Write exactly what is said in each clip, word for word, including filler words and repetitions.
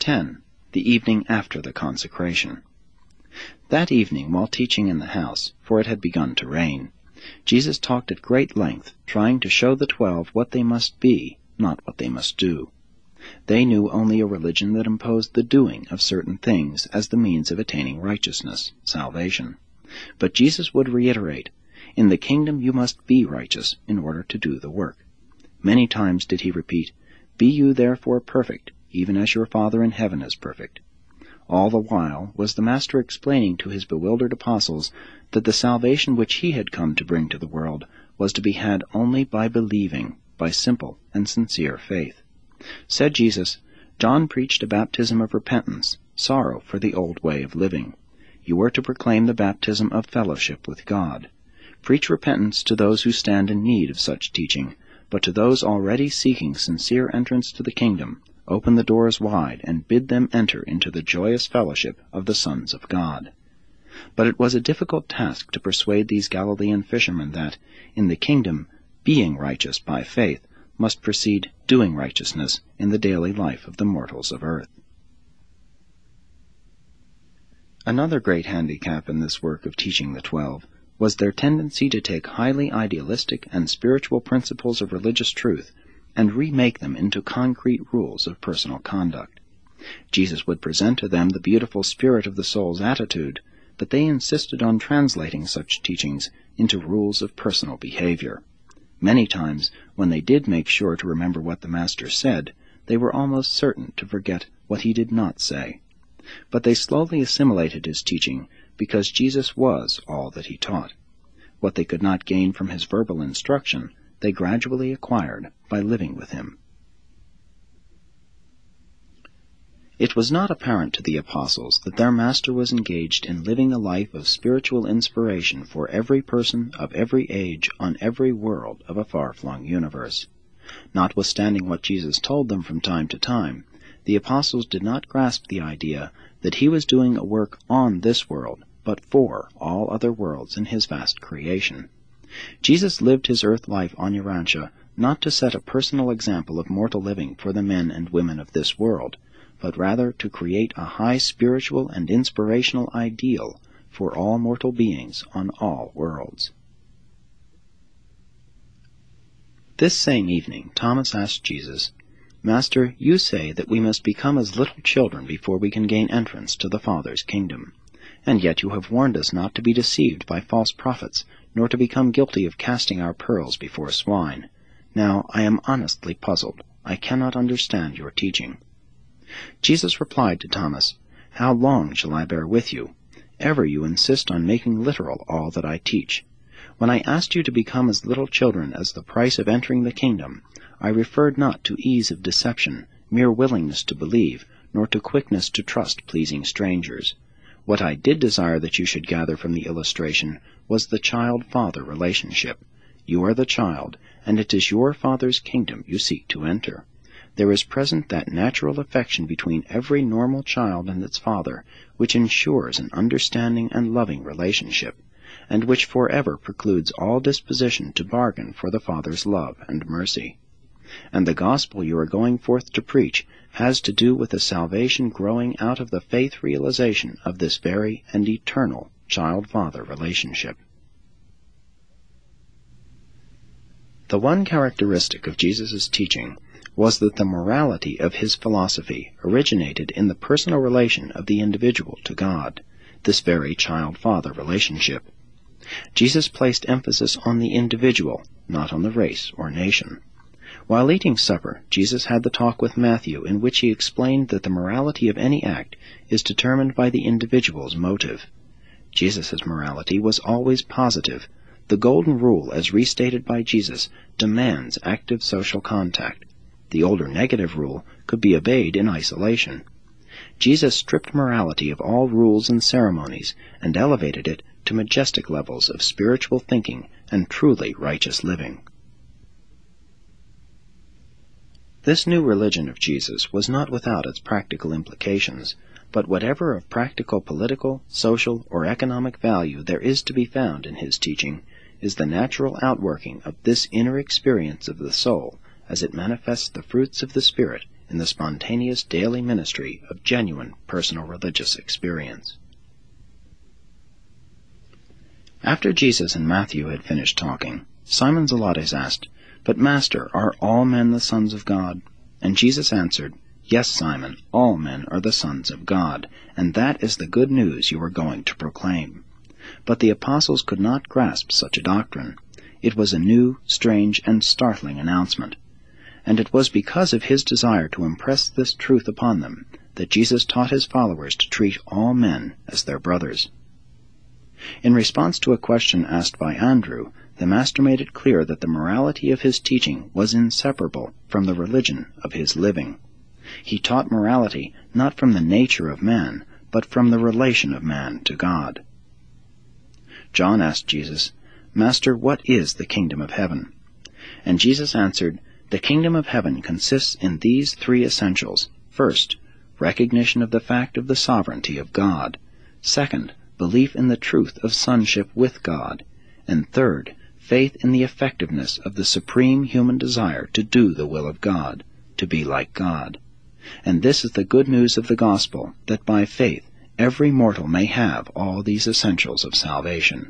ten. The evening after the consecration. That evening, while teaching in the house, for it had begun to rain, Jesus talked at great length, trying to show the twelve what they must be, not what they must do. They knew only a religion that imposed the doing of certain things as the means of attaining righteousness, salvation. But Jesus would reiterate, "In the kingdom you must be righteous in order to do the work." Many times did he repeat, "Be you therefore perfect, even as your Father in heaven is perfect." All the while was the Master explaining to his bewildered apostles that the salvation which he had come to bring to the world was to be had only by believing, by simple and sincere faith. Said Jesus, "John preached a baptism of repentance, sorrow for the old way of living. You are to proclaim the baptism of fellowship with God. Preach repentance to those who stand in need of such teaching, but to those already seeking sincere entrance to the kingdom, open the doors wide and bid them enter into the joyous fellowship of the sons of God." But it was a difficult task to persuade these Galilean fishermen that, in the kingdom, being righteous by faith must precede doing righteousness in the daily life of the mortals of earth. Another great handicap in this work of teaching the twelve was their tendency to take highly idealistic and spiritual principles of religious truth and remake them into concrete rules of personal conduct. Jesus would present to them the beautiful spirit of the soul's attitude, but they insisted on translating such teachings into rules of personal behavior. Many times, when they did make sure to remember what the Master said, they were almost certain to forget what he did not say. But they slowly assimilated his teaching because Jesus was all that he taught. What they could not gain from his verbal instruction, they gradually acquired by living with him. It was not apparent to the apostles that their Master was engaged in living a life of spiritual inspiration for every person of every age on every world of a far-flung universe. Notwithstanding what Jesus told them from time to time, the apostles did not grasp the idea that he was doing a work on this world, but for all other worlds in his vast creation. Jesus lived his earth life on Urantia not to set a personal example of mortal living for the men and women of this world, but rather to create a high spiritual and inspirational ideal for all mortal beings on all worlds. This same evening, Thomas asked Jesus, "Master, you say that we must become as little children before we can gain entrance to the Father's kingdom. And yet you have warned us not to be deceived by false prophets, nor to become guilty of casting our pearls before swine. Now I am honestly puzzled. I cannot understand your teaching." Jesus replied to Thomas, "How long shall I bear with you? Ever you insist on making literal all that I teach. When I asked you to become as little children as the price of entering the kingdom, I referred not to ease of deception, mere willingness to believe, nor to quickness to trust pleasing strangers. What I did desire that you should gather from the illustration was the child-father relationship. You are the child, and it is your Father's kingdom you seek to enter. There is present that natural affection between every normal child and its father, which ensures an understanding and loving relationship, and which forever precludes all disposition to bargain for the Father's love and mercy. And the gospel you are going forth to preach has to do with the salvation growing out of the faith realization of this very and eternal child-father relationship. The one characteristic of Jesus' teaching was that the morality of his philosophy originated in the personal relation of the individual to God, this very child-father relationship. Jesus placed emphasis on the individual, not on the race or nation. While eating supper, Jesus had the talk with Matthew in which he explained that the morality of any act is determined by the individual's motive. Jesus' morality was always positive. The golden rule, as restated by Jesus, demands active social contact. The older negative rule could be obeyed in isolation. Jesus stripped morality of all rules and ceremonies and elevated it to majestic levels of spiritual thinking and truly righteous living. This new religion of Jesus was not without its practical implications, but whatever of practical political, social, or economic value there is to be found in his teaching is the natural outworking of this inner experience of the soul as it manifests the fruits of the Spirit in the spontaneous daily ministry of genuine personal religious experience. After Jesus and Matthew had finished talking, Simon Zelotes asked, "But Master, are all men the sons of God?" And Jesus answered, "Yes, Simon, all men are the sons of God, and that is the good news you are going to proclaim." But the apostles could not grasp such a doctrine. It was a new, strange, and startling announcement. And it was because of his desire to impress this truth upon them that Jesus taught his followers to treat all men as their brothers. In response to a question asked by Andrew, the Master made it clear that the morality of his teaching was inseparable from the religion of his living. He taught morality not from the nature of man, but from the relation of man to God. John asked Jesus, "Master, what is the kingdom of heaven?" And Jesus answered, "The kingdom of heaven consists in these three essentials. First, recognition of the fact of the sovereignty of God. Second, belief in the truth of sonship with God. And third, faith in the effectiveness of the supreme human desire to do the will of God, to be like God. And this is the good news of the gospel, that by faith every mortal may have all these essentials of salvation."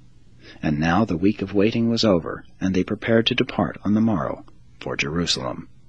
And now the week of waiting was over, and they prepared to depart on the morrow for Jerusalem.